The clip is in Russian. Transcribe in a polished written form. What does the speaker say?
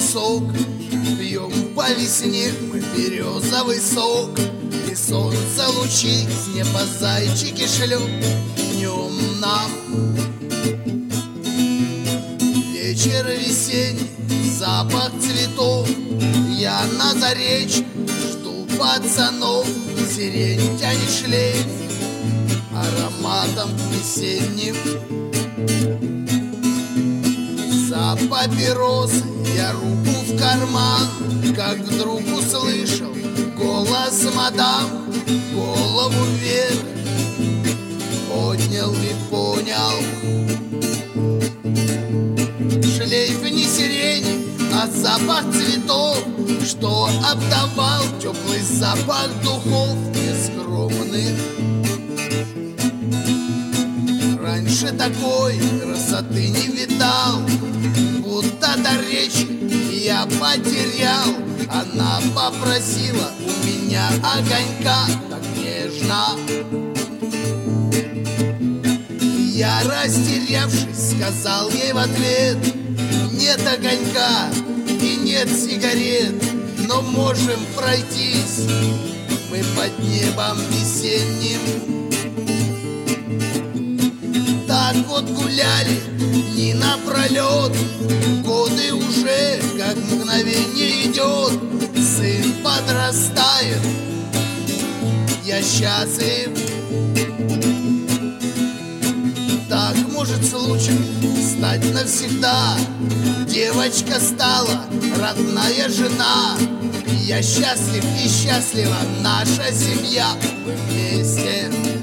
сок, пьем по весне мы березовый сок. И солнце лучи с неба зайчики шлют днем нам. Вечер весенний, запах цветов, я на заречье жду пацанов. Сирень тянет шлейф ароматом весенним. За папиросой я руку в карман, как вдруг услышал голос мадам. Голову вверх поднял и понял: шлейф не сирени, а запах цветов, что обдавал теплый запах духов нескромных. Раньше такой красоты не видал, будто до речи я потерял. Она попросила у меня огонька так нежно. Я, растерявшись, сказал ей в ответ: нет огонька и нет сигарет, но можем пройтись мы под небом весенним. Так вот гуляли дни напролет, годы уже как мгновение идет. Сын подрастает, я счастлив. Так может случай стать навсегда. Девочка стала родная жена. Я счастлив и счастлива наша семья. Мы вместе.